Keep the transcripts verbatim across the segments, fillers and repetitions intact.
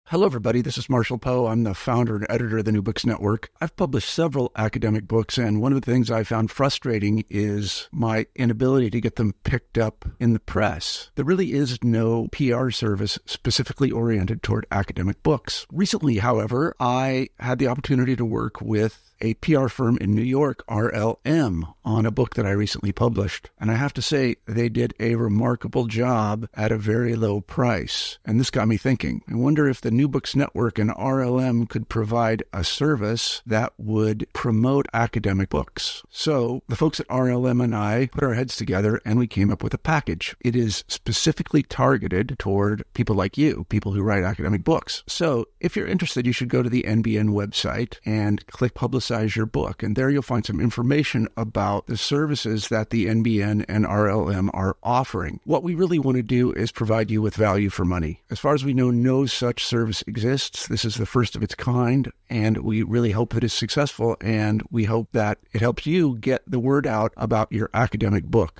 Hello, everybody. This is Marshall Poe. I'm the founder and editor of the New Books Network. I've published several academic books, and one of the things I found frustrating is my inability to get them picked up in the press. There really is no P R service specifically oriented toward academic books. Recently, however, I had the opportunity to work with a P R firm in New York, R L M, on a book that I recently published. And I have to say, they did a remarkable job at a very low price. And this got me thinking. I wonder if the New Books Network and R L M could provide a service that would promote academic books. So the folks at R L M and I put our heads together and we came up with a package. It is specifically targeted toward people like you, people who write academic books. So if you're interested, you should go to the N B N website and click Publicize your book. And there you'll find some information about the services that the N B N and R L M are offering. What we really want to do is provide you with value for money. As far as we know, no such service exists. This is the first of its kind, and we really hope that it's successful, and we hope that it helps you get the word out about your academic book.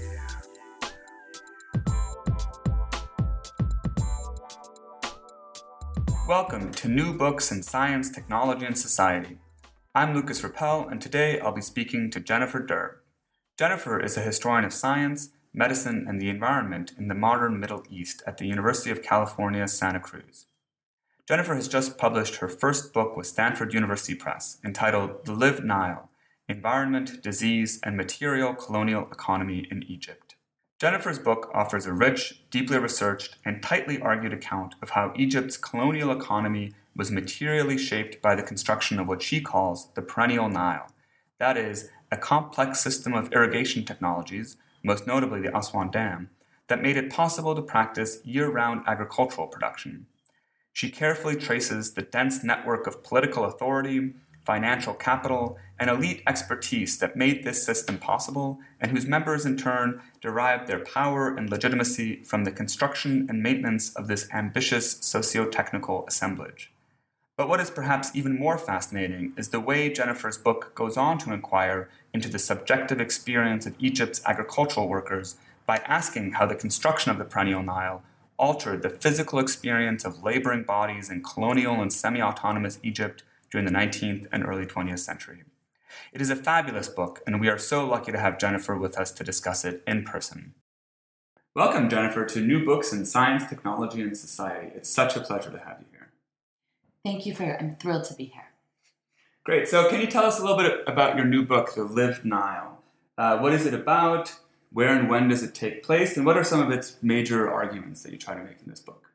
Welcome to New Books in Science, Technology, and Society. I'm Lucas Rappel, and today I'll be speaking to Jennifer Durr. Jennifer is a historian of science, medicine, and the environment in the modern Middle East at the University of California, Santa Cruz. Jennifer has just published her first book with Stanford University Press, entitled The Lived Nile: Environment, Disease, and Material Colonial Economy in Egypt. Jennifer's book offers a rich, deeply researched, and tightly argued account of how Egypt's colonial economy was materially shaped by the construction of what she calls the perennial Nile. That is, a complex system of irrigation technologies, most notably the Aswan Dam, that made it possible to practice year-round agricultural production. She carefully traces the dense network of political authority, financial capital, and elite expertise that made this system possible, and whose members in turn derived their power and legitimacy from the construction and maintenance of this ambitious socio-technical assemblage. But what is perhaps even more fascinating is the way Jennifer's book goes on to inquire into the subjective experience of Egypt's agricultural workers by asking how the construction of the perennial Nile altered the physical experience of laboring bodies in colonial and semi-autonomous Egypt during the nineteenth and early twentieth century. It is a fabulous book, and we are so lucky to have Jennifer with us to discuss it in person. Welcome, Jennifer, to New Books in Science, Technology, and Society. It's such a pleasure to have you here. Thank you for, I'm thrilled to be here. Great. So can you tell us a little bit about your new book, The Lived Nile? Uh, what is it about? Where and when does it take place? And what are some of its major arguments that you try to make in this book?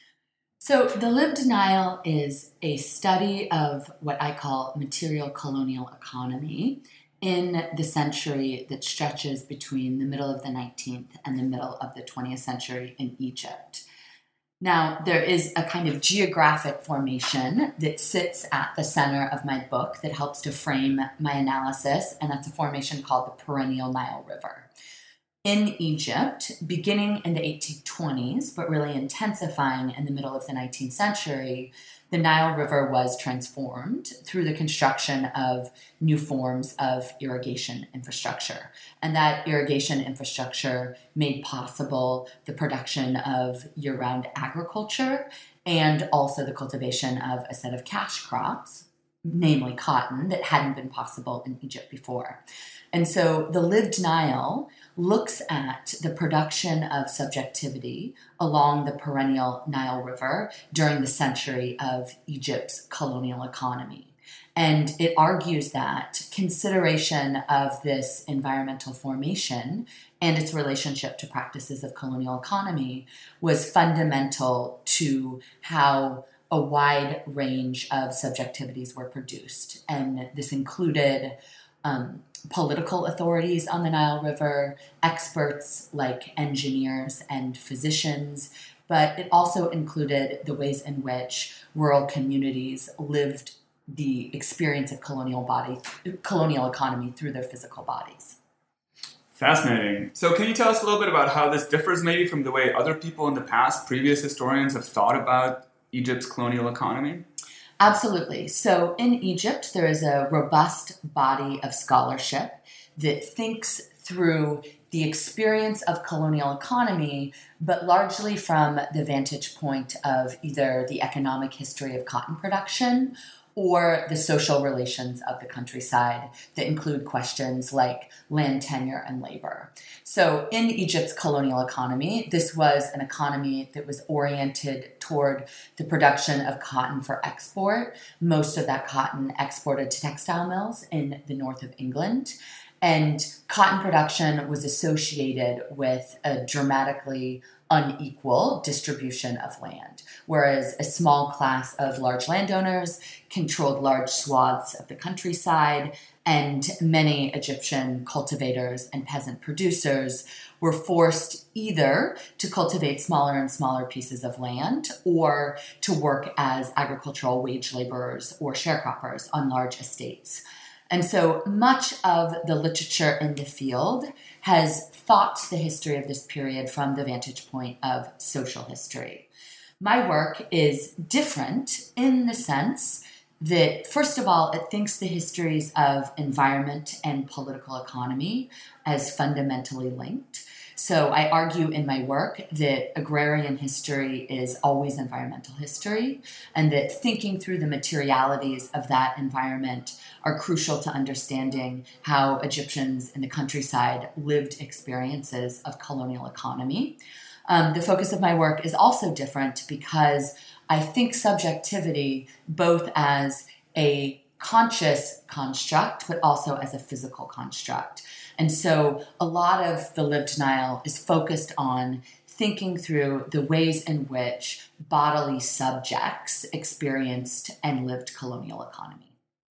So The Lived Nile is a study of what I call material colonial economy in the century that stretches between the middle of the nineteenth and the middle of the twentieth century in Egypt. Now, there is a kind of geographic formation that sits at the center of my book that helps to frame my analysis, and that's a formation called the Perennial Nile River. In Egypt, beginning in the eighteen twenties, but really intensifying in the middle of the nineteenth century, the Nile River was transformed through the construction of new forms of irrigation infrastructure. And that irrigation infrastructure made possible the production of year-round agriculture and also the cultivation of a set of cash crops, namely cotton, that hadn't been possible in Egypt before. And so the Lived Nile looks at the production of subjectivity along the perennial Nile River during the century of Egypt's colonial economy. And it argues that consideration of this environmental formation and its relationship to practices of colonial economy was fundamental to how a wide range of subjectivities were produced. And this included um, political authorities on the Nile River, experts like engineers and physicians, but it also included the ways in which rural communities lived the experience of colonial body, colonial economy through their physical bodies. Fascinating. So can you tell us a little bit about how this differs maybe from the way other people in the past, previous historians, have thought about Egypt's colonial economy? Absolutely. So in Egypt, there is a robust body of scholarship that thinks through the experience of colonial economy, but largely from the vantage point of either the economic history of cotton production or the social relations of the countryside that include questions like land tenure and labor. So in Egypt's colonial economy, this was an economy that was oriented toward the production of cotton for export, most of that cotton exported to textile mills in the north of England. And cotton production was associated with a dramatically unequal distribution of land, whereas a small class of large landowners controlled large swaths of the countryside, and many Egyptian cultivators and peasant producers were forced either to cultivate smaller and smaller pieces of land or to work as agricultural wage laborers or sharecroppers on large estates. And so much of the literature in the field has thought the history of this period from the vantage point of social history. My work is different in the sense that, first of all, it thinks the histories of environment and political economy as fundamentally linked. So I argue in my work that agrarian history is always environmental history, and that thinking through the materialities of that environment are crucial to understanding how Egyptians in the countryside lived experiences of colonial economy. Um, the focus of my work is also different because I think subjectivity both as a conscious construct, but also as a physical construct. And so a lot of the lived Nile is focused on thinking through the ways in which bodily subjects experienced and lived colonial economy.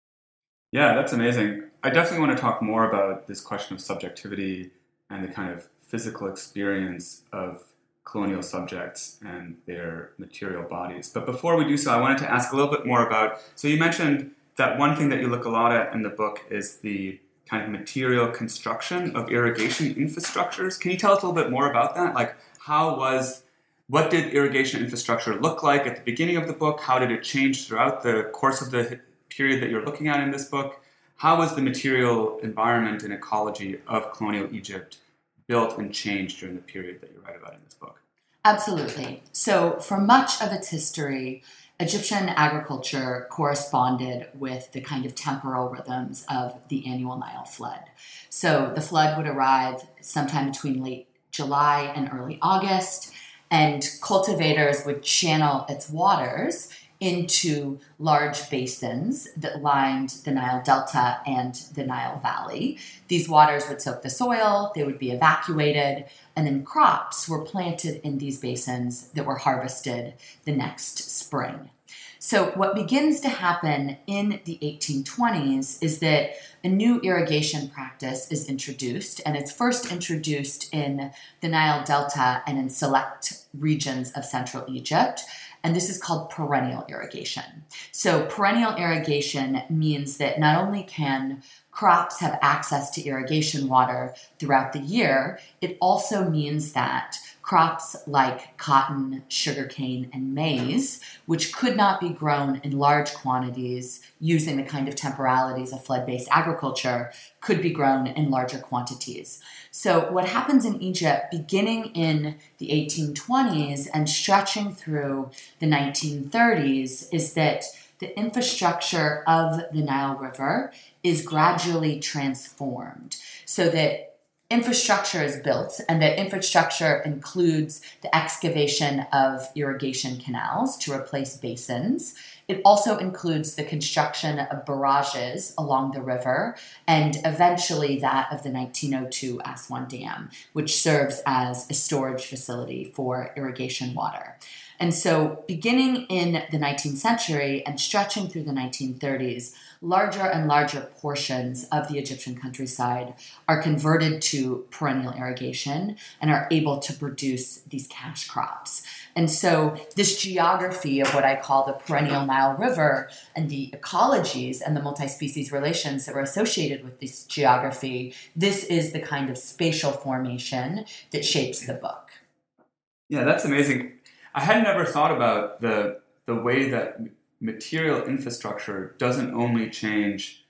Yeah, that's amazing. I definitely want to talk more about this question of subjectivity and the kind of physical experience of colonial subjects and their material bodies. But before we do so, I wanted to ask a little bit more about, so you mentioned that one thing that you look a lot at in the book is the kind of material construction of irrigation infrastructures. Can you tell us a little bit more about that? Like, how was, what did irrigation infrastructure look like at the beginning of the book? How did it change throughout the course of the period that you're looking at in this book? How was the material environment and ecology of colonial Egypt built and changed during the period that you write about in this book? Absolutely. So for much of its history, Egyptian agriculture corresponded with the kind of temporal rhythms of the annual Nile flood. So the flood would arrive sometime between late July and early August, and cultivators would channel its waters into large basins that lined the Nile Delta and the Nile Valley. These waters would soak the soil, they would be evacuated, and then crops were planted in these basins that were harvested the next spring. So what begins to happen in the eighteen twenties is that a new irrigation practice is introduced, and it's first introduced in the Nile Delta and in select regions of central Egypt. And this is called perennial irrigation. So perennial irrigation means that not only can crops have access to irrigation water throughout the year, it also means that crops like cotton, sugarcane, and maize, which could not be grown in large quantities using the kind of temporalities of flood-based agriculture, could be grown in larger quantities. So what happens in Egypt beginning in the eighteen twenties and stretching through the nineteen thirties is that the infrastructure of the Nile River is gradually transformed so that infrastructure is built, and that infrastructure includes the excavation of irrigation canals to replace basins. It also includes the construction of barrages along the river, and eventually that of the nineteen oh two Aswan Dam, which serves as a storage facility for irrigation water. And so beginning in the nineteenth century and stretching through the nineteen thirties, larger and larger portions of the Egyptian countryside are converted to perennial irrigation and are able to produce these cash crops. And so this geography of what I call the perennial Nile River and the ecologies and the multi-species relations that were associated with this geography, this is the kind of spatial formation that shapes the book. Yeah, that's amazing. I had never thought about the the way that material infrastructure doesn't only change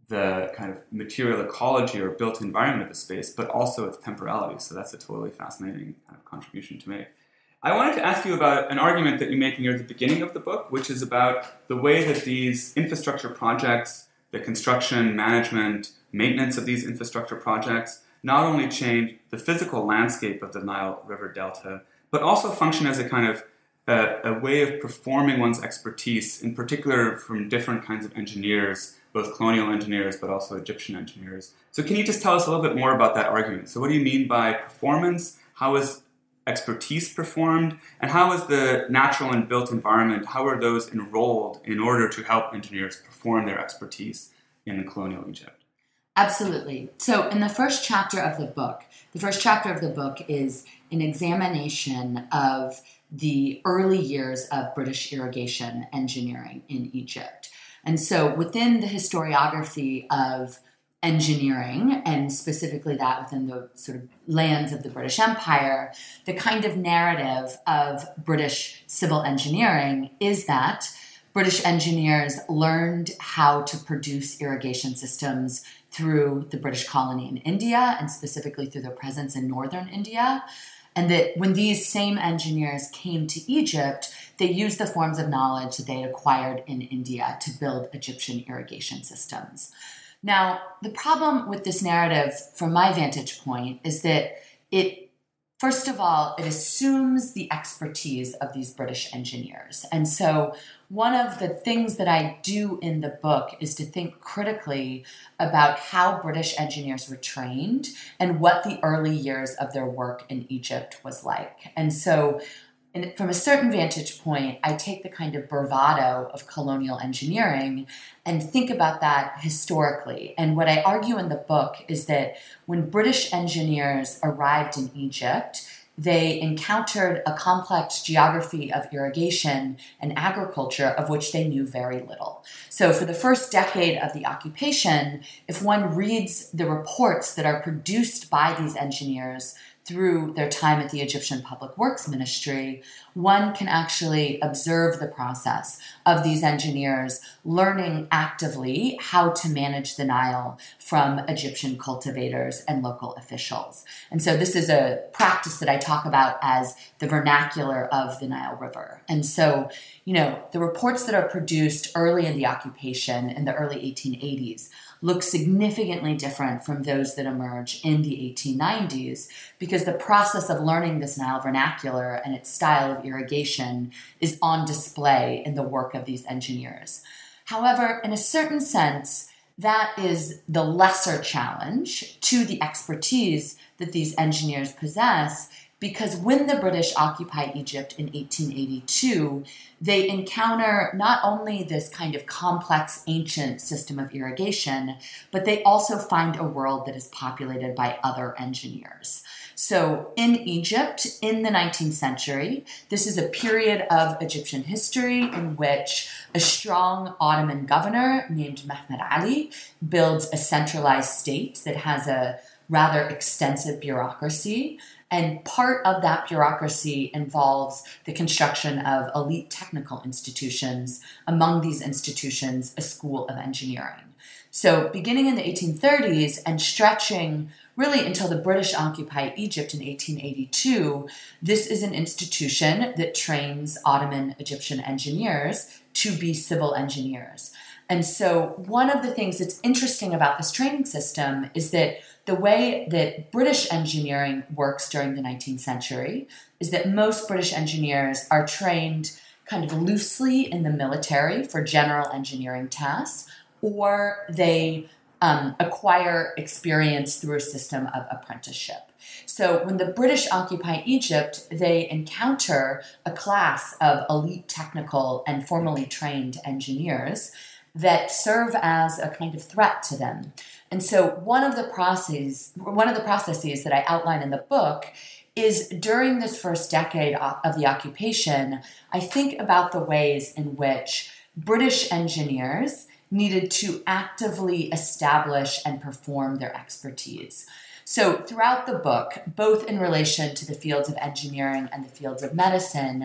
the kind of material ecology or built environment of the space, but also its temporality. So that's a totally fascinating kind of contribution to make. I wanted to ask you about an argument that you make near the beginning of the book, which is about the way that these infrastructure projects, the construction, management, maintenance of these infrastructure projects, not only change the physical landscape of the Nile River Delta, but also function as a kind of a, a way of performing one's expertise, in particular from different kinds of engineers, both colonial engineers, but also Egyptian engineers. So can you just tell us a little bit more about that argument? So what do you mean by performance? How is expertise performed? And how is the natural and built environment, how are those enrolled in order to help engineers perform their expertise in colonial Egypt? Absolutely. So in the first chapter of the book, the first chapter of the book is an examination of the early years of British irrigation engineering in Egypt. And so within the historiography of engineering, and specifically that within the sort of lands of the British Empire, the kind of narrative of British civil engineering is that British engineers learned how to produce irrigation systems through the British colony in India, and specifically through their presence in northern India. And that when these same engineers came to Egypt, they used the forms of knowledge that they had acquired in India to build Egyptian irrigation systems. Now, the problem with this narrative, from my vantage point, is that it, first of all, it assumes the expertise of these British engineers. And so one of the things that I do in the book is to think critically about how British engineers were trained and what the early years of their work in Egypt was like. And so And from a certain vantage point, I take the kind of bravado of colonial engineering and think about that historically. And what I argue in the book is that when British engineers arrived in Egypt, they encountered a complex geography of irrigation and agriculture of which they knew very little. So for the first decade of the occupation, if one reads the reports that are produced by these engineers through their time at the Egyptian Public Works Ministry, one can actually observe the process of these engineers learning actively how to manage the Nile from Egyptian cultivators and local officials. And so this is a practice that I talk about as the vernacular of the Nile River. And so, you know, the reports that are produced early in the occupation in the early eighteen eighties look significantly different from those that emerge in the eighteen nineties, because the process of learning this Nile vernacular and its style of irrigation is on display in the work of these engineers. However, in a certain sense, that is the lesser challenge to the expertise that these engineers possess, because when the British occupy Egypt in eighteen eighty-two, they encounter not only this kind of complex ancient system of irrigation, but they also find a world that is populated by other engineers. So in Egypt, in the nineteenth century, this is a period of Egyptian history in which a strong Ottoman governor named Mehmed Ali builds a centralized state that has a rather extensive bureaucracy. And part of that bureaucracy involves the construction of elite technical institutions, among these institutions, a school of engineering. So beginning in the eighteen thirties and stretching really until the British occupy Egypt in eighteen eighty-two, this is an institution that trains Ottoman Egyptian engineers to be civil engineers. And so one of the things that's interesting about this training system is that the way that British engineering works during the nineteenth century is that most British engineers are trained kind of loosely in the military for general engineering tasks, or they um, acquire experience through a system of apprenticeship. So when the British occupy Egypt, they encounter a class of elite technical and formally trained engineers that serve as a kind of threat to them. And so one of the processes, one of the processes that I outline in the book is during this first decade of the occupation, I think about the ways in which British engineers needed to actively establish and perform their expertise. So throughout the book, both in relation to the fields of engineering and the fields of medicine,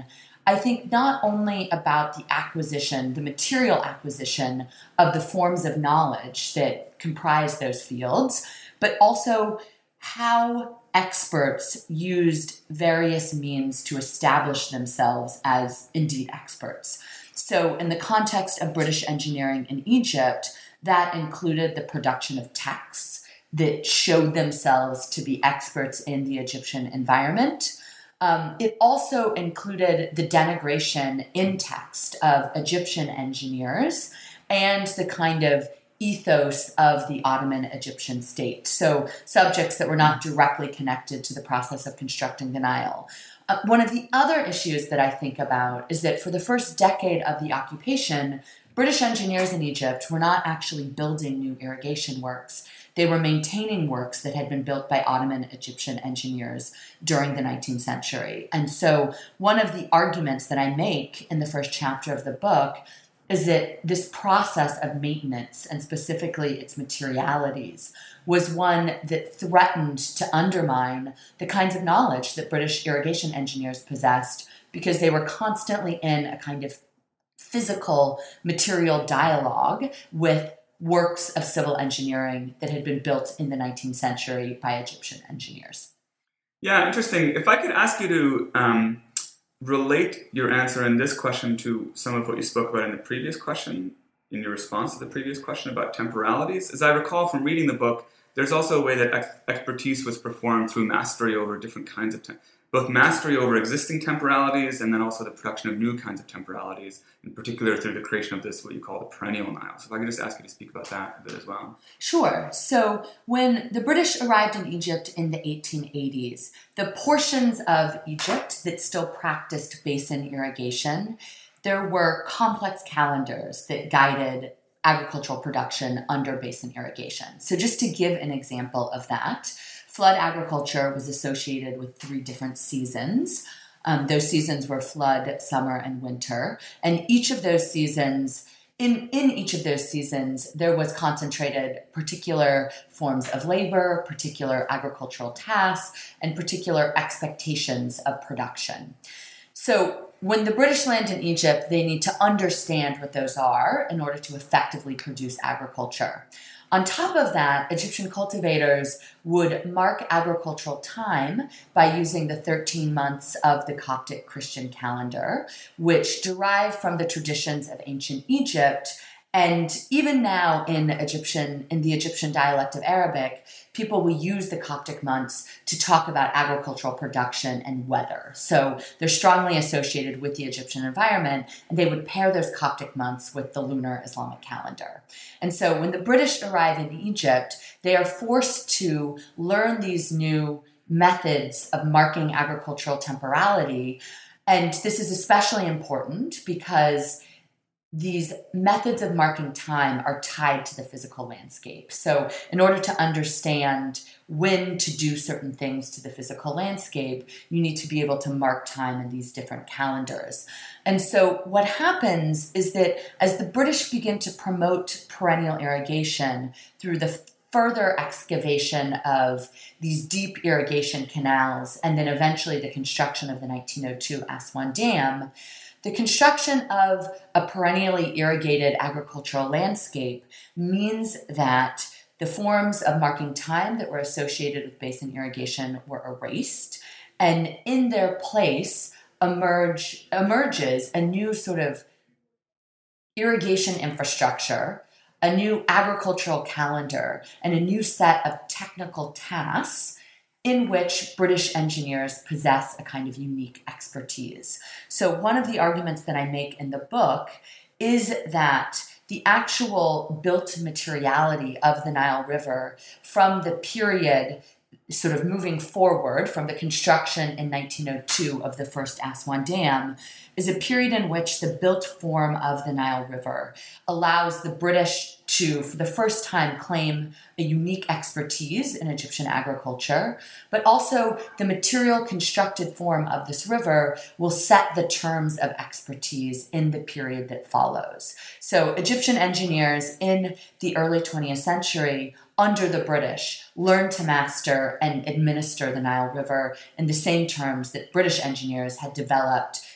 I think not only about the acquisition, the material acquisition of the forms of knowledge that comprise those fields, but also how experts used various means to establish themselves as indeed experts. So in the context of British engineering in Egypt, that included the production of texts that showed themselves to be experts in the Egyptian environment. Um, it also included the denigration in text of Egyptian engineers and the kind of ethos of the Ottoman Egyptian state. So subjects that were not directly connected to the process of constructing the Nile. Uh, one of the other issues that I think about is that for the first decade of the occupation, British engineers in Egypt were not actually building new irrigation works. They were maintaining works that had been built by Ottoman Egyptian engineers during the nineteenth century. And so one of the arguments that I make in the first chapter of the book is that this process of maintenance, and specifically its materialities, was one that threatened to undermine the kinds of knowledge that British irrigation engineers possessed, because they were constantly in a kind of physical material dialogue with works of civil engineering that had been built in the nineteenth century by Egyptian engineers. Yeah, interesting. If I could ask you to um, relate your answer in this question to some of what you spoke about in the previous question, in your response to the previous question about temporalities. As I recall from reading the book, there's also a way that ex- expertise was performed through mastery over different kinds of tem- both mastery over existing temporalities and then also the production of new kinds of temporalities, in particular through the creation of this, what you call the perennial Nile. So if I could just ask you to speak about that a bit as well. Sure. So when the British arrived in Egypt in the eighteen eighties, the portions of Egypt that still practiced basin irrigation, there were complex calendars that guided agricultural production under basin irrigation. So just to give an example of that, flood agriculture was associated with three different seasons. Um, those seasons were flood, summer, and winter. And each of those seasons, in, in each of those seasons, there was concentrated particular forms of labor, particular agricultural tasks, and particular expectations of production. So when the British land in Egypt, they need to understand what those are in order to effectively produce agriculture. On top of that, Egyptian cultivators would mark agricultural time by using the thirteen months of the Coptic Christian calendar, which derive from the traditions of ancient Egypt. And even now in Egyptian, in the Egyptian dialect of Arabic, people will use the Coptic months to talk about agricultural production and weather. So they're strongly associated with the Egyptian environment, and they would pair those Coptic months with the lunar Islamic calendar. And so when the British arrive in Egypt, they are forced to learn these new methods of marking agricultural temporality. And this is especially important because these methods of marking time are tied to the physical landscape. So in order to understand when to do certain things to the physical landscape, you need to be able to mark time in these different calendars. And so what happens is that as the British begin to promote perennial irrigation through the further excavation of these deep irrigation canals, and then eventually the construction of the nineteen oh two Aswan Dam, the construction of a perennially irrigated agricultural landscape means that the forms of marking time that were associated with basin irrigation were erased, and in their place emerge, emerges a new sort of irrigation infrastructure, a new agricultural calendar, and a new set of technical tasks in which British engineers possess a kind of unique expertise. So one of the arguments that I make in the book is that the actual built materiality of the Nile River from the period sort of moving forward from the construction in nineteen oh two of the first Aswan Dam is a period in which the built form of the Nile River allows the British to, for the first time, claim a unique expertise in Egyptian agriculture, but also the material constructed form of this river will set the terms of expertise in the period that follows. So Egyptian engineers in the early twentieth century under the British learned to master and administer the Nile River in the same terms that British engineers had developed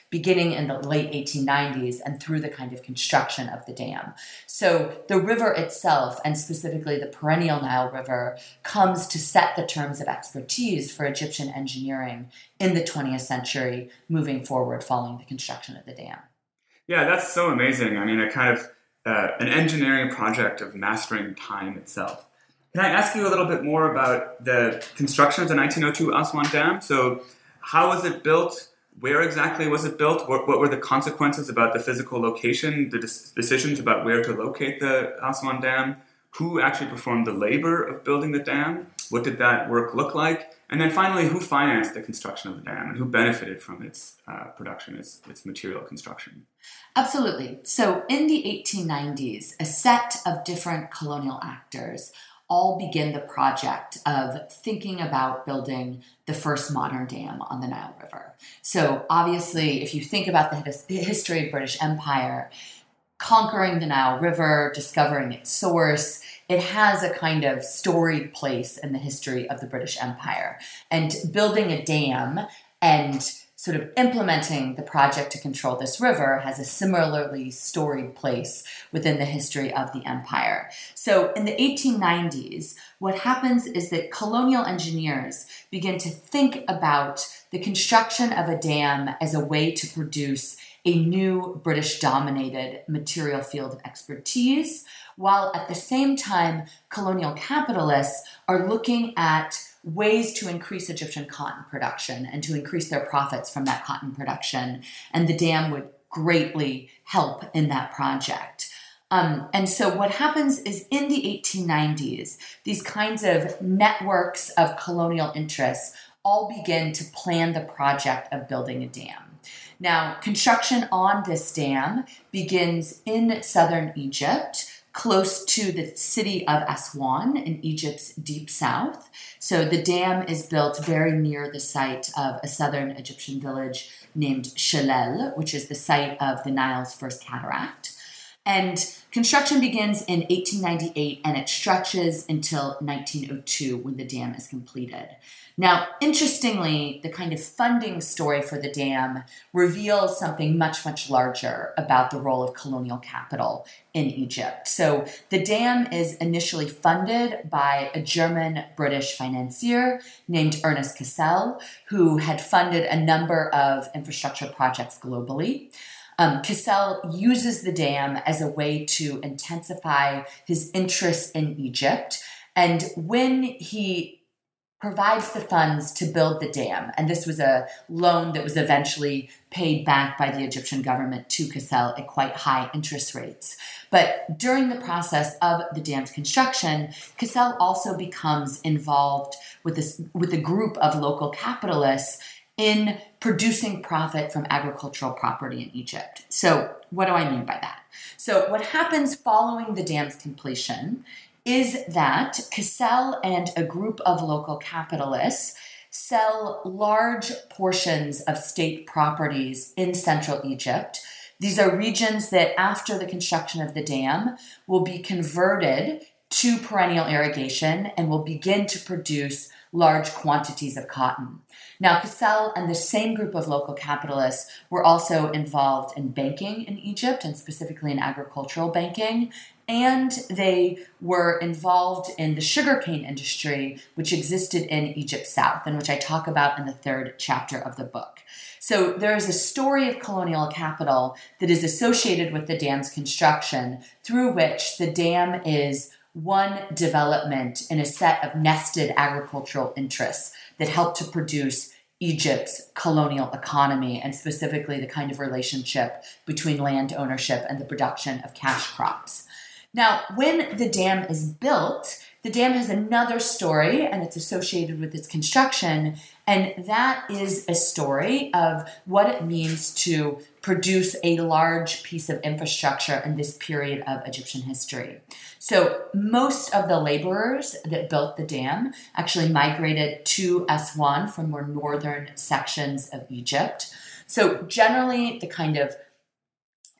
beginning in the late eighteen nineties and through the kind of construction of the dam. So the river itself, and specifically the perennial Nile River, comes to set the terms of expertise for Egyptian engineering in the twentieth century, moving forward following the construction of the dam. Yeah, that's so amazing. I mean, a kind of uh, an engineering project of mastering time itself. Can I ask you a little bit more about the construction of the nineteen oh two Aswan Dam? So how was it built? Where exactly was it built? What, what were the consequences about the physical location, the des- decisions about where to locate the Aswan Dam? Who actually performed the labor of building the dam? What did that work look like? And then finally, who financed the construction of the dam and who benefited from its uh, production, its, its material construction? Absolutely. So in the eighteen nineties, a set of different colonial actors all begin the project of thinking about building the first modern dam on the Nile River. So obviously, if you think about the his- history of British Empire, conquering the Nile River, discovering its source, it has a kind of storied place in the history of the British Empire. And building a dam and sort of implementing the project to control this river has a similarly storied place within the history of the empire. So in the eighteen nineties, what happens is that colonial engineers begin to think about the construction of a dam as a way to produce a new British-dominated material field of expertise, while at the same time, colonial capitalists are looking at ways to increase Egyptian cotton production and to increase their profits from that cotton production. And the dam would greatly help in that project. Um, and so what happens is in the eighteen nineties, these kinds of networks of colonial interests all begin to plan the project of building a dam. Now, construction on this dam begins in southern Egypt, close to the city of Aswan in Egypt's deep south. So the dam is built very near the site of a southern Egyptian village named Shelel, which is the site of the Nile's first cataract. And construction begins in eighteen ninety-eight and it stretches until nineteen oh two when the dam is completed. Now, interestingly, the kind of funding story for the dam reveals something much, much larger about the role of colonial capital in Egypt. So the dam is initially funded by a German-British financier named Ernest Cassel, who had funded a number of infrastructure projects globally. Um, Cassel uses the dam as a way to intensify his interest in Egypt. And when he provides the funds to build the dam, and this was a loan that was eventually paid back by the Egyptian government to Cassel at quite high interest rates. But during the process of the dam's construction, Cassel also becomes involved with this, with a group of local capitalists in producing profit from agricultural property in Egypt. So what do I mean by that? So what happens following the dam's completion is that Cassel and a group of local capitalists sell large portions of state properties in central Egypt. These are regions that after the construction of the dam will be converted to perennial irrigation and will begin to produce large quantities of cotton. Now, Cassel and the same group of local capitalists were also involved in banking in Egypt, and specifically in agricultural banking, and they were involved in the sugarcane industry, which existed in Egypt South, and which I talk about in the third chapter of the book. So there is a story of colonial capital that is associated with the dam's construction, through which the dam is one development in a set of nested agricultural interests that help to produce Egypt's colonial economy, and specifically the kind of relationship between land ownership and the production of cash crops. Now, when the dam is built, the dam has another story, and it's associated with its construction, and that is a story of what it means to produce a large piece of infrastructure in this period of Egyptian history. So most of the laborers that built the dam actually migrated to Aswan from more northern sections of Egypt. So generally, the kind of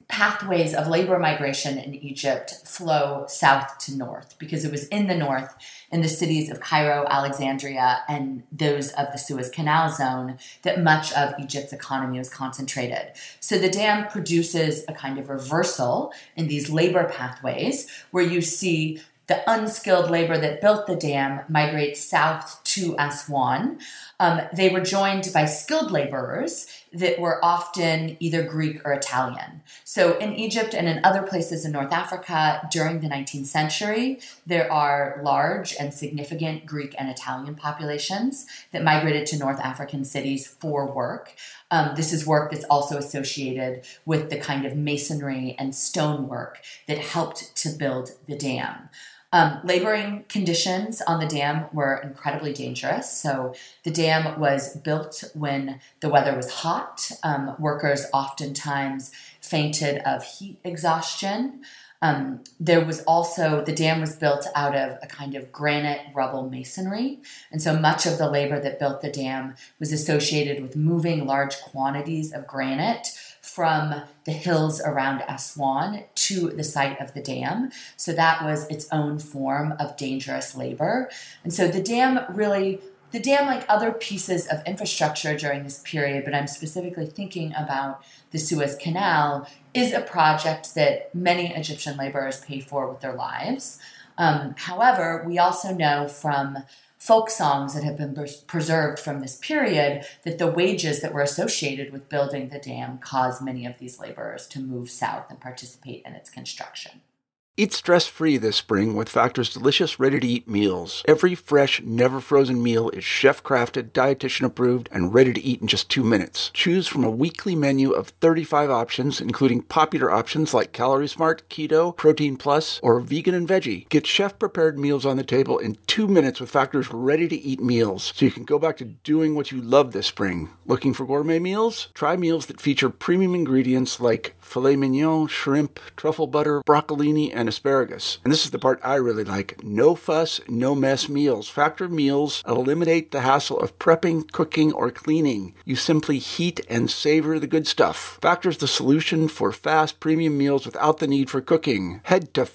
pathways of labor migration in Egypt flow south to north, because it was in the north, in the cities of Cairo, Alexandria, and those of the Suez Canal zone, that much of Egypt's economy was concentrated. So the dam produces a kind of reversal in these labor pathways, where you see the unskilled labor that built the dam migrate south to Aswan. Um, they were joined by skilled laborers that were often either Greek or Italian. So in Egypt and in other places in North Africa during the nineteenth century, there are large and significant Greek and Italian populations that migrated to North African cities for work. Um, this is work that's also associated with the kind of masonry and stonework that helped to build the dam. Um, laboring conditions on the dam were incredibly dangerous. So the dam was built when the weather was hot. Um, workers oftentimes fainted of heat exhaustion. Um, there was also, the dam was built out of a kind of granite rubble masonry. And so much of the labor that built the dam was associated with moving large quantities of granite from the hills around Aswan to the site of the dam. So that was its own form of dangerous labor. And so the dam really, the dam, like other pieces of infrastructure during this period, but I'm specifically thinking about the Suez Canal, is a project that many Egyptian laborers pay for with their lives. Um, however, we also know from folk songs that have been preserved from this period that the wages that were associated with building the dam caused many of these laborers to move south and participate in its construction. Eat stress-free this spring with Factor's delicious, ready-to-eat meals. Every fresh, never-frozen meal is chef-crafted, dietitian-approved, and ready to eat in just two minutes. Choose from a weekly menu of thirty-five options, including popular options like Calorie Smart, Keto, Protein Plus, or Vegan and Veggie. Get chef-prepared meals on the table in two minutes with Factor's ready-to-eat meals, so you can go back to doing what you love this spring. Looking for gourmet meals? Try meals that feature premium ingredients like filet mignon, shrimp, truffle butter, broccolini, and asparagus. And this is the part I really like. No fuss, no mess meals. Factor meals eliminate the hassle of prepping, cooking, or cleaning. You simply heat and savor the good stuff. Factor's the solution for fast premium meals without the need for cooking. Head to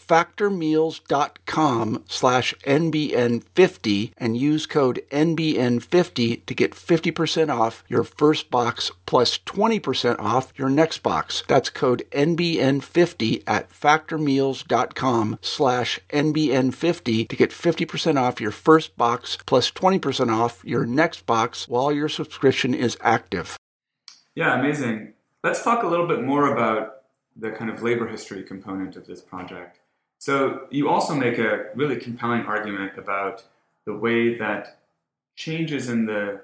factormeals.com slash NBN50 and use code N B N fifty to get fifty percent off your first box plus twenty percent off your next box. That's code N B N fifty at factormeals.com slash N B N fifty to get fifty percent off your first box plus twenty percent off your next box while your subscription is active. Yeah, amazing. Let's talk a little bit more about the kind of labor history component of this project. So you also make a really compelling argument about the way that changes in the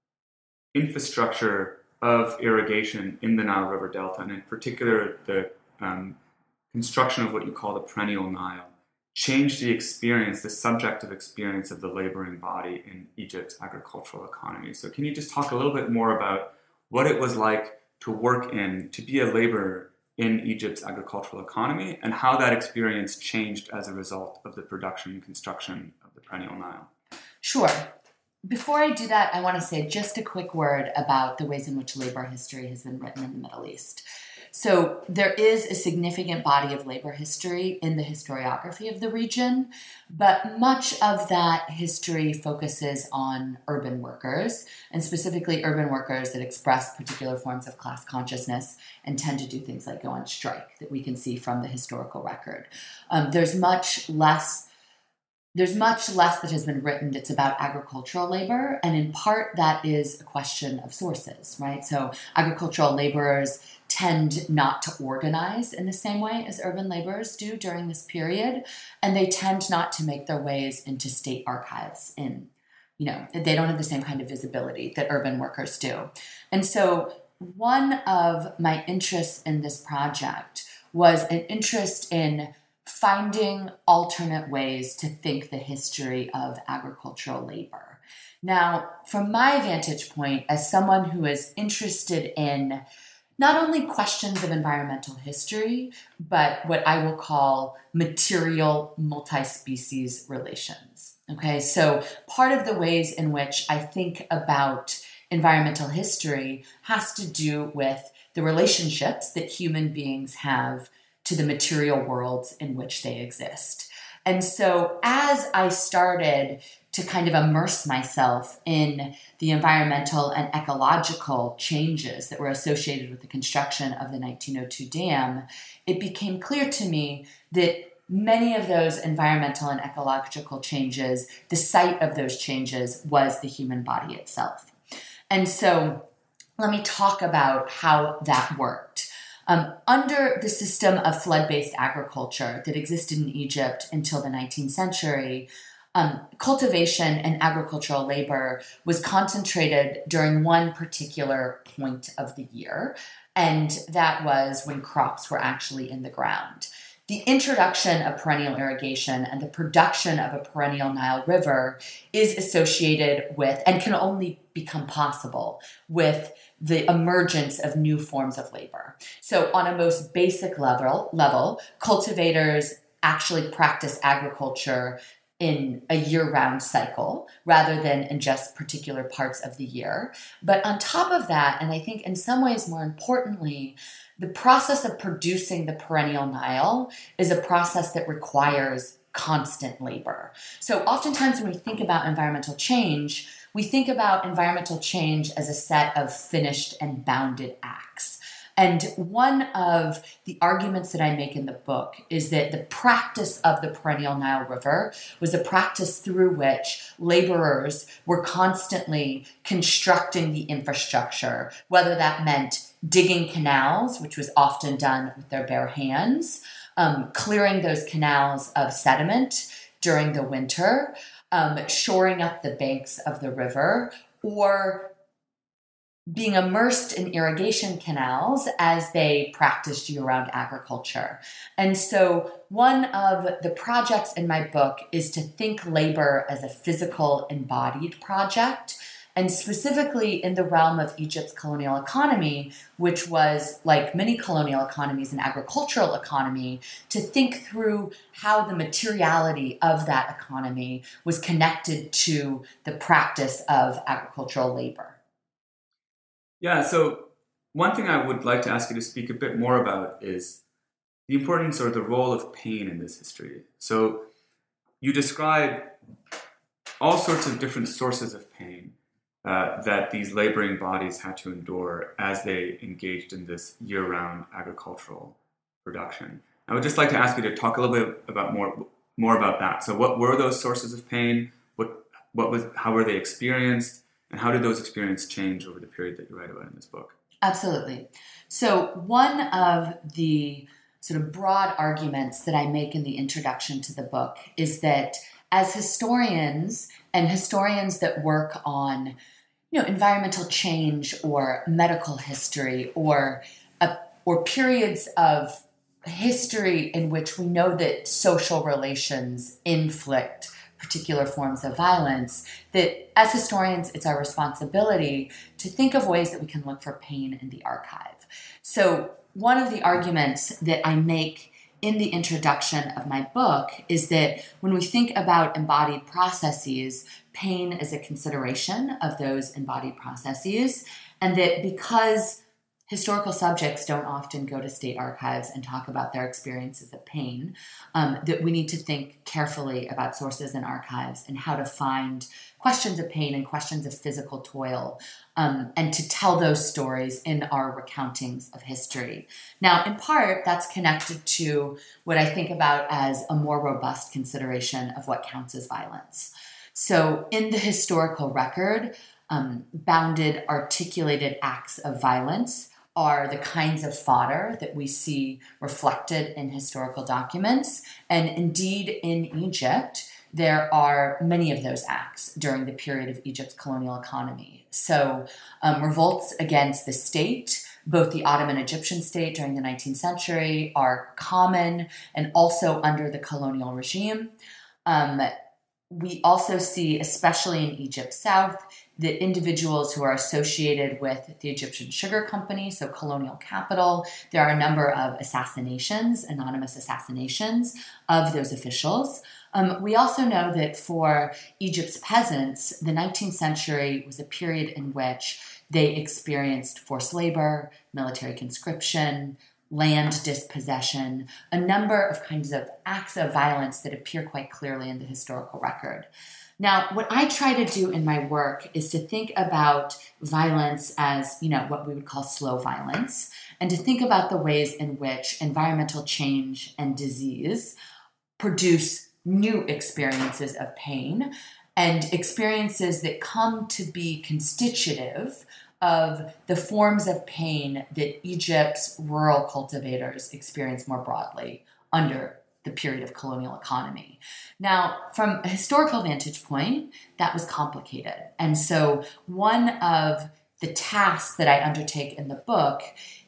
infrastructure of irrigation in the Nile River Delta, and in particular the um, construction of what you call the perennial Nile, changed the experience, the subjective experience of the laboring body in Egypt's agricultural economy. So can you just talk a little bit more about what it was like to work in, to be a laborer in Egypt's agricultural economy, and how that experience changed as a result of the production and construction of the perennial Nile? Sure. Before I do that, I want to say just a quick word about the ways in which labor history has been written in the Middle East. So there is a significant body of labor history in the historiography of the region, but much of that history focuses on urban workers, and specifically urban workers that express particular forms of class consciousness and tend to do things like go on strike that we can see from the historical record. Um, there's much less There's much less that has been written that's about agricultural labor, and in part that is a question of sources, right? So agricultural laborers tend not to organize in the same way as urban laborers do during this period, and they tend not to make their ways into state archives in, you know, they don't have the same kind of visibility that urban workers do. And so one of my interests in this project was an interest in finding alternate ways to think the history of agricultural labor. Now, from my vantage point, as someone who is interested in not only questions of environmental history, but what I will call material multi-species relations. Okay, so part of the ways in which I think about environmental history has to do with the relationships that human beings have to the material worlds in which they exist. And so as I started to kind of immerse myself in the environmental and ecological changes that were associated with the construction of the nineteen oh two dam, it became clear to me that many of those environmental and ecological changes, the site of those changes was the human body itself. And so let me talk about how that worked. Um, under the system of flood-based agriculture that existed in Egypt until the nineteenth century, um, cultivation and agricultural labor was concentrated during one particular point of the year, and that was when crops were actually in the ground. The introduction of perennial irrigation and the production of a perennial Nile River is associated with, and can only become possible, with the emergence of new forms of labor. So on a most basic level, level, cultivators actually practice agriculture in a year-round cycle rather than in just particular parts of the year. But on top of that, and I think in some ways more importantly, the process of producing the perennial Nile is a process that requires constant labor. So oftentimes when we think about environmental change, we think about environmental change as a set of finished and bounded acts. And one of the arguments that I make in the book is that the practice of the perennial Nile River was a practice through which laborers were constantly constructing the infrastructure, whether that meant digging canals, which was often done with their bare hands, um, clearing those canals of sediment during the winter, um, shoring up the banks of the river, or being immersed in irrigation canals as they practiced year-round agriculture. And so one of the projects in my book is to think labor as a physical embodied project, and specifically in the realm of Egypt's colonial economy, which was, like many colonial economies, an agricultural economy, to think through how the materiality of that economy was connected to the practice of agricultural labor. Yeah, so one thing I would like to ask you to speak a bit more about is the importance or the role of pain in this history. So you describe all sorts of different sources of pain uh, that these laboring bodies had to endure as they engaged in this year-round agricultural production. I would just like to ask you to talk a little bit about more more about that. So what were those sources of pain? What what was how were they experienced? And how did those experiences change over the period that you write about in this book? Absolutely. So one of the sort of broad arguments that I make in the introduction to the book is that as historians and historians that work on, you know, environmental change or medical history or a, or periods of history in which we know that social relations inflict particular forms of violence, that as historians, it's our responsibility to think of ways that we can look for pain in the archive. So one of the arguments that I make in the introduction of my book is that when we think about embodied processes, pain is a consideration of those embodied processes, and that because historical subjects don't often go to state archives and talk about their experiences of pain, um, that we need to think carefully about sources and archives and how to find questions of pain and questions of physical toil, um, and to tell those stories in our recountings of history. Now, in part, that's connected to what I think about as a more robust consideration of what counts as violence. So in the historical record, um, bounded, articulated acts of violence are the kinds of fodder that we see reflected in historical documents. And indeed, in Egypt, there are many of those acts during the period of Egypt's colonial economy. So um, revolts against the state, both the Ottoman Egyptian state during the nineteenth century, are common and also under the colonial regime. Um, we also see, especially in Egypt South, that individuals who are associated with the Egyptian Sugar Company, so colonial capital, there are a number of assassinations, anonymous assassinations of those officials. Um, we also know that for Egypt's peasants, the nineteenth century was a period in which They experienced forced labor, military conscription, land dispossession, a number of kinds of acts of violence that appear quite clearly in the historical record. Now, what I try to do in my work is to think about violence as, you know, what we would call slow violence, and to think about the ways in which environmental change and disease produce new experiences of pain and experiences that come to be constitutive of the forms of pain that Egypt's rural cultivators experience more broadly under the period of colonial economy. Now, from a historical vantage point, that was complicated. And so one of the tasks that I undertake in the book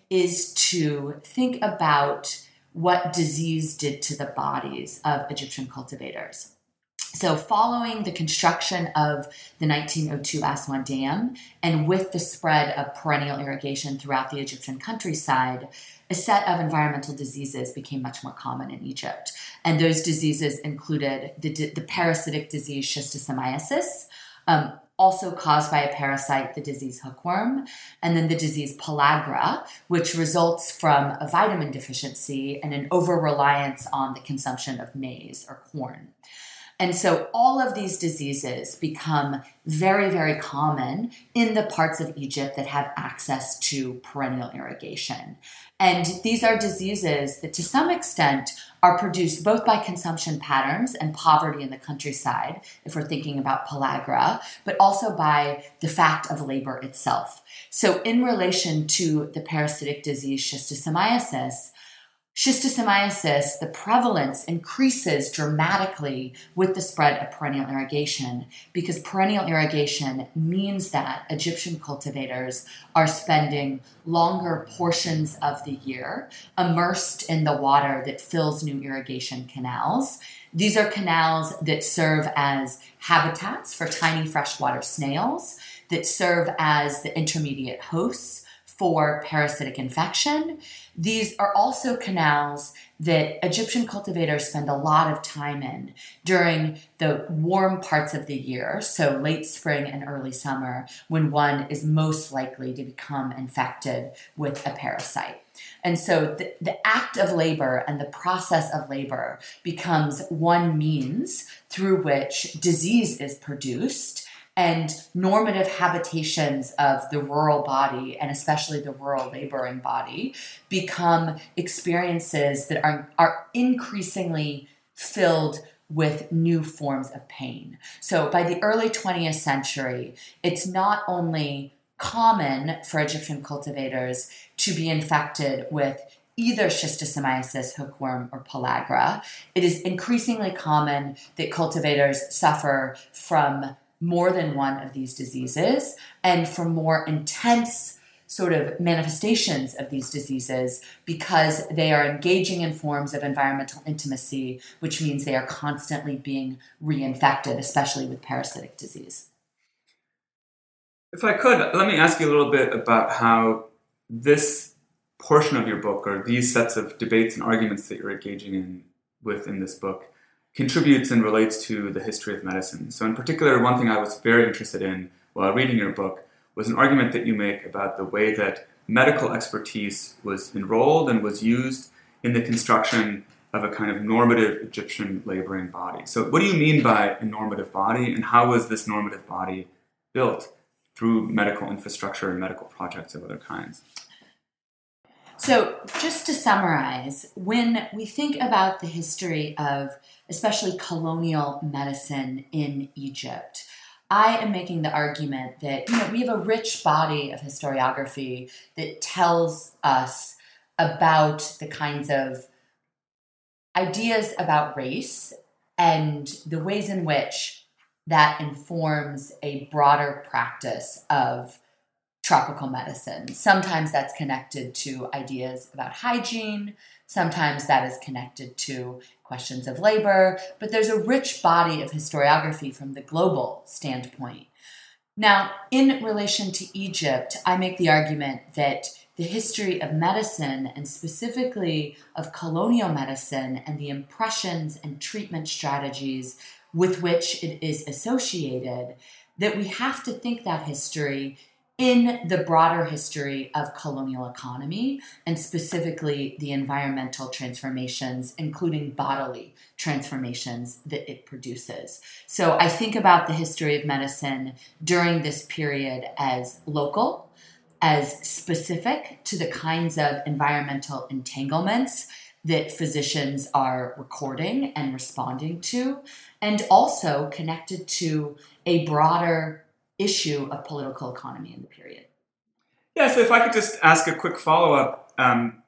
is to think about what disease did to the bodies of Egyptian cultivators. So following the construction of the nineteen oh two Aswan Dam, and with the spread of perennial irrigation throughout the Egyptian countryside, a set of environmental diseases became much more common in Egypt. And those diseases included the, the parasitic disease schistosomiasis, um, also caused by a parasite, the disease hookworm, and then the disease pellagra, which results from a vitamin deficiency and an over-reliance on the consumption of maize or corn. And so all of these diseases become very, very common in the parts of Egypt that have access to perennial irrigation. And these are diseases that to some extent are produced both by consumption patterns and poverty in the countryside, if we're thinking about pellagra, but also by the fact of labor itself. So in relation to the parasitic disease schistosomiasis, Schistosomiasis, the prevalence increases dramatically with the spread of perennial irrigation, because perennial irrigation means that Egyptian cultivators are spending longer portions of the year immersed in the water that fills new irrigation canals. These are canals that serve as habitats for tiny freshwater snails, that serve as the intermediate hosts for parasitic infection. These are also canals that Egyptian cultivators spend a lot of time in during the warm parts of the year, so late spring and early summer, when one is most likely to become infected with a parasite. And so the, the act of labor and the process of labor becomes one means through which disease is produced, and normative habitations of the rural body, and especially the rural laboring body, become experiences that are, are increasingly filled with new forms of pain. So by the early twentieth century, it's not only common for Egyptian cultivators to be infected with either schistosomiasis, hookworm, or pellagra. It is increasingly common that cultivators suffer from more than one of these diseases, and from more intense sort of manifestations of these diseases, because they are engaging in forms of environmental intimacy, which means they are constantly being reinfected, especially with parasitic disease. If I could, let me ask you a little bit about how this portion of your book, or these sets of debates and arguments that you're engaging in with in this book, contributes and relates to the history of medicine. So in particular, one thing I was very interested in while reading your book was an argument that you make about the way that medical expertise was enrolled and was used in the construction of a kind of normative Egyptian laboring body. So what do you mean by a normative body, and how was this normative body built through medical infrastructure and medical projects of other kinds? So just to summarize, when we think about the history of especially colonial medicine in Egypt, I am making the argument that, you know, we have a rich body of historiography that tells us about the kinds of ideas about race and the ways in which that informs a broader practice of tropical medicine. Sometimes that's connected to ideas about hygiene. Sometimes that is connected to questions of labor. But there's a rich body of historiography from the global standpoint. Now, in relation to Egypt, I make the argument that the history of medicine, and specifically of colonial medicine, and the impressions and treatment strategies with which it is associated, that we have to think that history in the broader history of colonial economy, and specifically the environmental transformations, including bodily transformations that it produces. So I think about the history of medicine during this period as local, as specific to the kinds of environmental entanglements that physicians are recording and responding to, and also connected to a broader issue of political economy in the period. Yeah, so if I could just ask a quick follow-up um,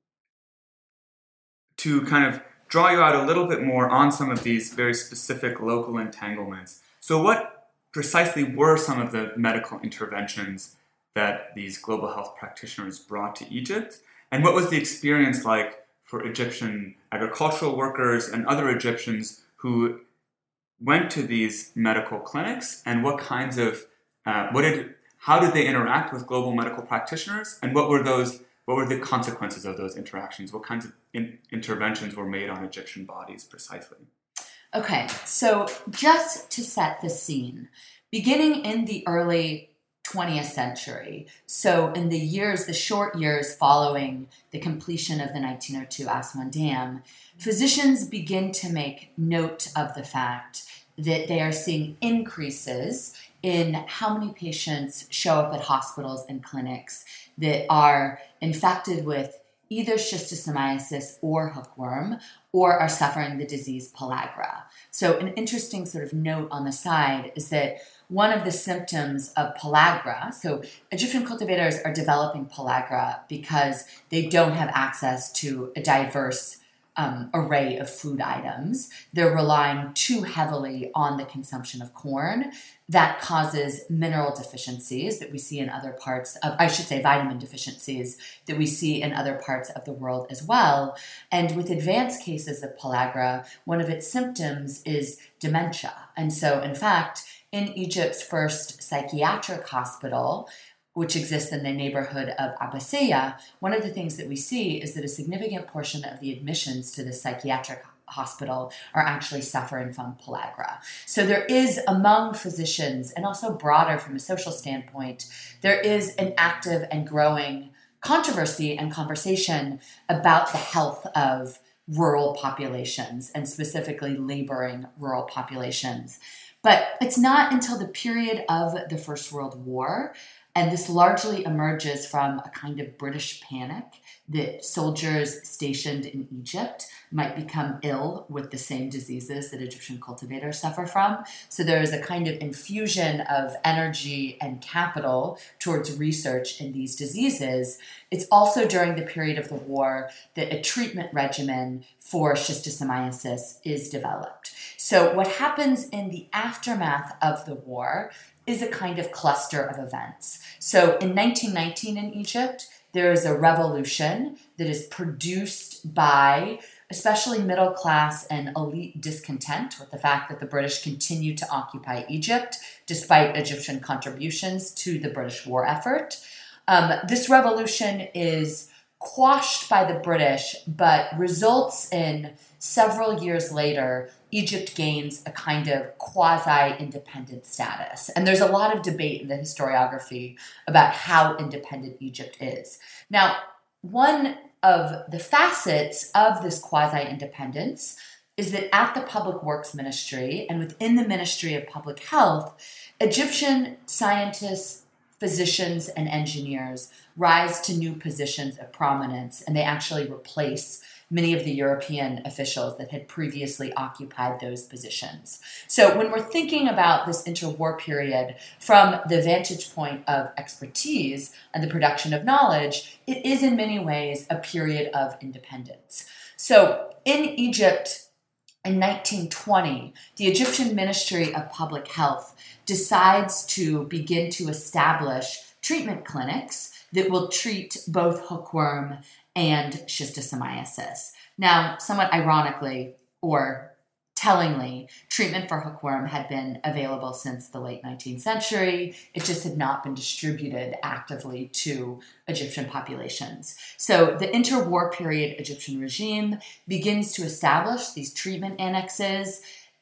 to kind of draw you out a little bit more on some of these very specific local entanglements. So what precisely were some of the medical interventions that these global health practitioners brought to Egypt? And what was the experience like for Egyptian agricultural workers and other Egyptians who went to these medical clinics, and what kinds of, uh, what did, how did they interact with global medical practitioners, and what were those, what were the consequences of those interactions? What kinds of in, interventions were made on Egyptian bodies precisely? Okay, so just to set the scene, beginning in the early twentieth century, so in the years, the short years following the completion of the nineteen oh two Aswan Dam, physicians begin to make note of the fact that they are seeing increases in how many patients show up at hospitals and clinics that are infected with either schistosomiasis or hookworm, or are suffering the disease pellagra. So an interesting sort of note on the side is that one of the symptoms of pellagra, so Egyptian cultivators are developing pellagra because they don't have access to a diverse um, array of food items. They're relying too heavily on the consumption of corn. That causes mineral deficiencies that we see in other parts of, I should say vitamin deficiencies that we see in other parts of the world as well. And with advanced cases of pellagra, one of its symptoms is dementia. And so in fact, in Egypt's first psychiatric hospital, which exists in the neighborhood of Abbasiyah, one of the things that we see is that a significant portion of the admissions to the psychiatric hospital are actually suffering from pellagra. So there is among physicians, and also broader from a social standpoint, there is an active and growing controversy and conversation about the health of rural populations, and specifically laboring rural populations. But it's not until the period of the First World War, and this largely emerges from a kind of British panic that soldiers stationed in Egypt might become ill with the same diseases that Egyptian cultivators suffer from. So there is a kind of infusion of energy and capital towards research in these diseases. It's also during the period of the war that a treatment regimen for schistosomiasis is developed. So what happens in the aftermath of the war is a kind of cluster of events. So in nineteen nineteen in Egypt, there is a revolution that is produced by especially middle class and elite discontent with the fact that the British continue to occupy Egypt despite Egyptian contributions to the British war effort. Um, this revolution is quashed by the British, but results in several years later, Egypt gains a kind of quasi-independent status. And there's a lot of debate in the historiography about how independent Egypt is. Now, one of the facets of this quasi-independence is that at the Public Works Ministry and within the Ministry of Public Health, Egyptian scientists, physicians, and engineers rise to new positions of prominence, and they actually replace many of the European officials that had previously occupied those positions. So when we're thinking about this interwar period from the vantage point of expertise and the production of knowledge, it is in many ways a period of independence. So in Egypt, in nineteen twenty, the Egyptian Ministry of Public Health decides to begin to establish treatment clinics that will treat both hookworm and schistosomiasis. Now, somewhat ironically or tellingly, treatment for hookworm had been available since the late nineteenth century. It just had not been distributed actively to Egyptian populations. So the interwar period Egyptian regime begins to establish these treatment annexes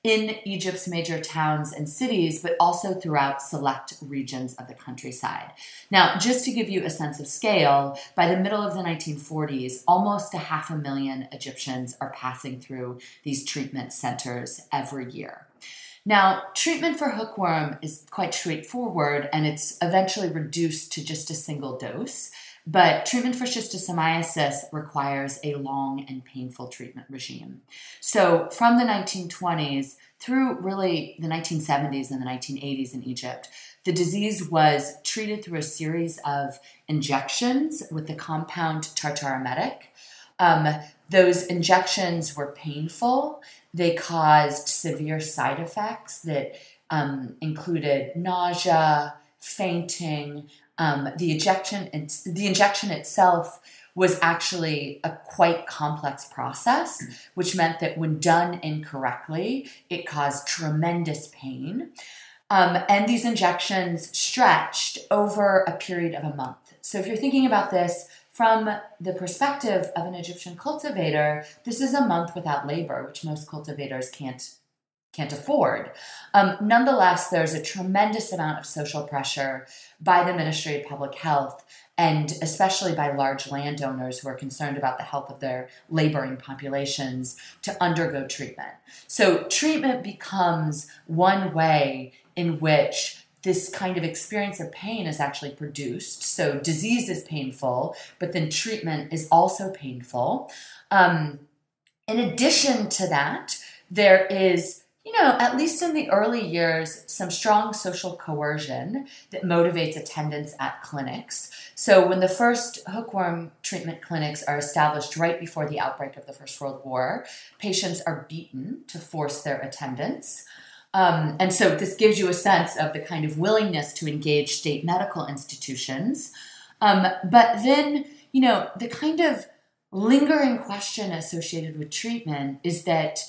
in Egypt's major towns and cities, but also throughout select regions of the countryside. Now, just to give you a sense of scale, by the middle of the nineteen forties, almost a half a million Egyptians are passing through these treatment centers every year. Now, treatment for hookworm is quite straightforward, and it's eventually reduced to just a single dose. But treatment for schistosomiasis requires a long and painful treatment regime. So from the nineteen twenties through really the nineteen seventies and the nineteen eighties in Egypt, the disease was treated through a series of injections with the compound tartaremetic. Um, those injections were painful. They caused severe side effects that um, included nausea, fainting. Um, the injection, the injection itself was actually a quite complex process, which meant that when done incorrectly, it caused tremendous pain. Um, and these injections stretched over a period of a month. So if you're thinking about this from the perspective of an Egyptian cultivator, this is a month without labor, which most cultivators can't can't afford. Um, nonetheless, there's a tremendous amount of social pressure by the Ministry of Public Health, and especially by large landowners who are concerned about the health of their laboring populations, to undergo treatment. So treatment becomes one way in which this kind of experience of pain is actually produced. So disease is painful, but then treatment is also painful. Um, in addition to that, there is, you know, at least in the early years, some strong social coercion that motivates attendance at clinics. So when the first hookworm treatment clinics are established right before the outbreak of the First World War, patients are beaten to force their attendance. Um, and so this gives you a sense of the kind of willingness to engage state medical institutions. Um, but then, you know, the kind of lingering question associated with treatment is that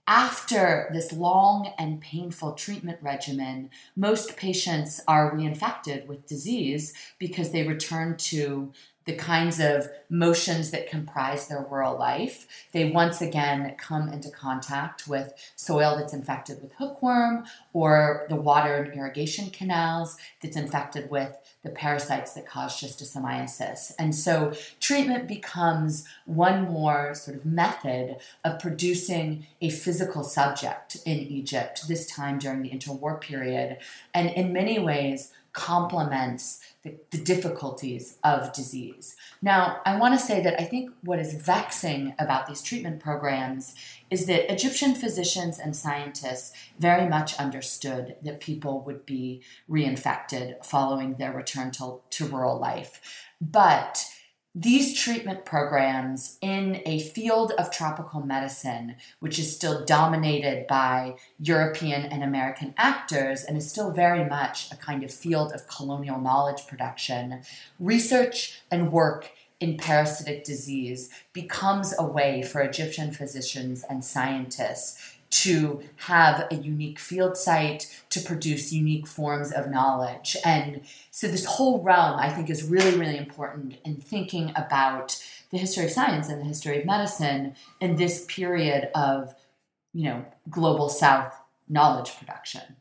after this long and painful treatment regimen, most patients are reinfected with disease because they return to the kinds of motions that comprise their rural life. They once again come into contact with soil that's infected with hookworm, or the water and irrigation canals that's infected with the parasites that cause schistosomiasis. And so treatment becomes one more sort of method of producing a physical subject in Egypt, this time during the interwar period, and in many ways complements the, the difficulties of disease. Now, I want to say that I think what is vexing about these treatment programs is that Egyptian physicians and scientists very much understood that people would be reinfected following their return to, to rural life. But these treatment programs in a field of tropical medicine, which is still dominated by European and American actors and is still very much a kind of field of colonial knowledge production, research and work in parasitic disease becomes a way for Egyptian physicians and scientists to have a unique field site, to produce unique forms of knowledge. And so this whole realm, I think, is really, really important in thinking about the history of science and the history of medicine in this period of, you know, global South knowledge production.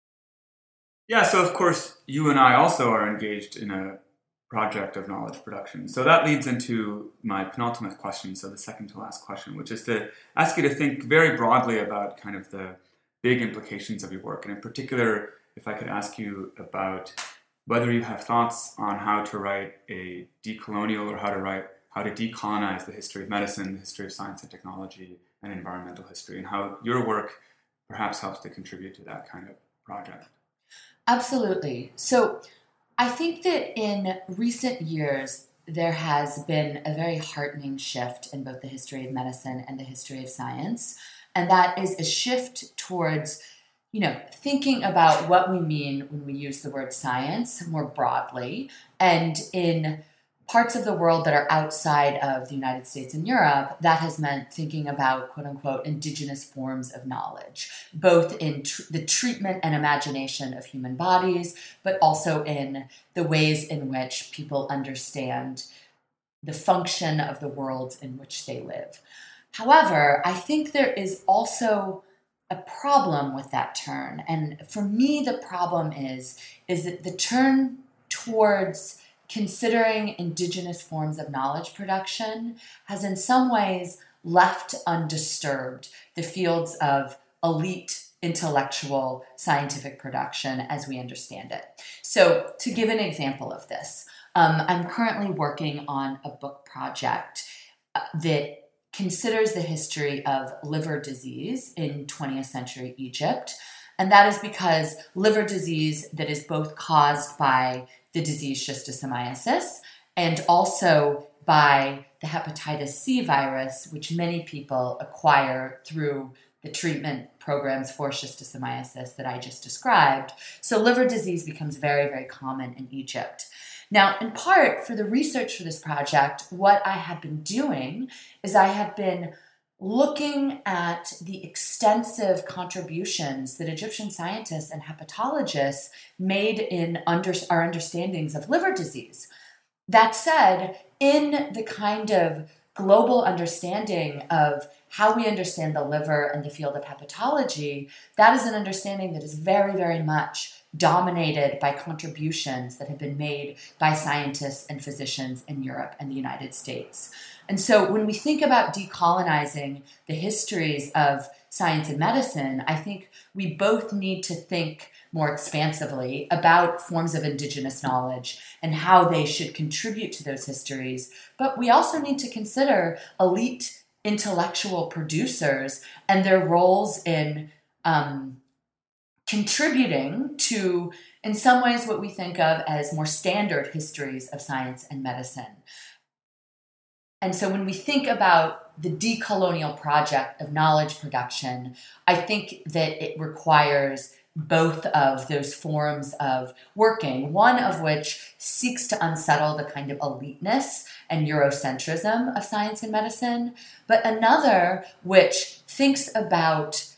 Yeah, so of course, you and I also are engaged in a project of knowledge production. So that leads into my penultimate question, so the second to last question, which is to ask you to think very broadly about kind of the big implications of your work. And in particular, if I could ask you about whether you have thoughts on how to write a decolonial or how to write, how to decolonize the history of medicine, the history of science and technology, and environmental history, and how your work perhaps helps to contribute to that kind of project. Absolutely. So I think that in recent years, there has been a very heartening shift in both the history of medicine and the history of science. And that is a shift towards, you know, thinking about what we mean when we use the word science more broadly. And in parts of the world that are outside of the United States and Europe, that has meant thinking about, quote unquote, indigenous forms of knowledge, both in tr- the treatment and imagination of human bodies, but also in the ways in which people understand the function of the world in which they live. However, I think there is also a problem with that turn. And for me, the problem is, is that the turn towards considering indigenous forms of knowledge production has in some ways left undisturbed the fields of elite intellectual scientific production as we understand it. So to give an example of this, um, I'm currently working on a book project uh, that considers the history of liver disease in twentieth century Egypt. And that is because liver disease that is both caused by the disease schistosomiasis and also by the hepatitis C virus, which many people acquire through the treatment programs for schistosomiasis that I just described. So liver disease becomes very, very common in Egypt. Now, in part, for the research for this project, what I have been doing is I have been looking at the extensive contributions that Egyptian scientists and hepatologists made in under, our understandings of liver disease. That said, in the kind of global understanding of how we understand the liver and the field of hepatology, that is an understanding that is very, very much dominated by contributions that have been made by scientists and physicians in Europe and the United States. And so when we think about decolonizing the histories of science and medicine, I think we both need to think more expansively about forms of indigenous knowledge and how they should contribute to those histories. But we also need to consider elite intellectual producers and their roles in um, contributing to, in some ways, what we think of as more standard histories of science and medicine. And so when we think about the decolonial project of knowledge production, I think that it requires both of those forms of working, one of which seeks to unsettle the kind of eliteness and Eurocentrism of science and medicine, but another which thinks about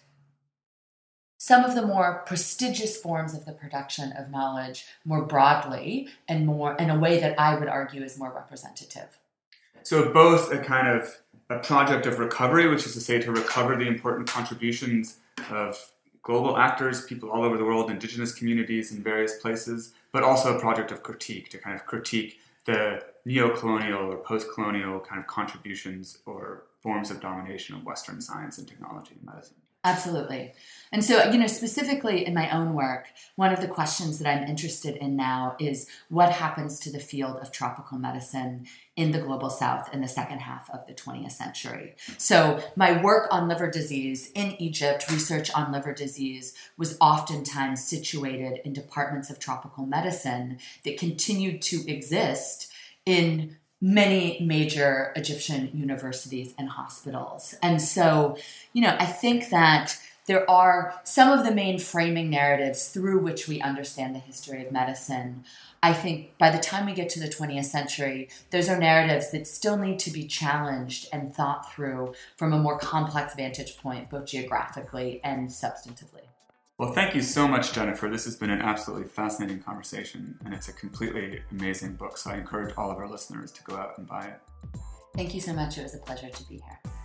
some of the more prestigious forms of the production of knowledge more broadly and more in a way that I would argue is more representative. So both a kind of a project of recovery, which is to say to recover the important contributions of global actors, people all over the world, indigenous communities in various places, but also a project of critique, to kind of critique the neo-colonial or post-colonial kind of contributions or forms of domination of Western science and technology and medicine. Absolutely. And so, you know, specifically in my own work, one of the questions that I'm interested in now is what happens to the field of tropical medicine in the global south in the second half of the twentieth century. So my work on liver disease in Egypt, research on liver disease, was oftentimes situated in departments of tropical medicine that continued to exist in many major Egyptian universities and hospitals. And so, you know, I think that there are some of the main framing narratives through which we understand the history of medicine. I think by the time we get to the twentieth century, those are narratives that still need to be challenged and thought through from a more complex vantage point, both geographically and substantively. Well, thank you so much, Jennifer. This has been an absolutely fascinating conversation, and it's a completely amazing book, so I encourage all of our listeners to go out and buy it. Thank you so much. It was a pleasure to be here.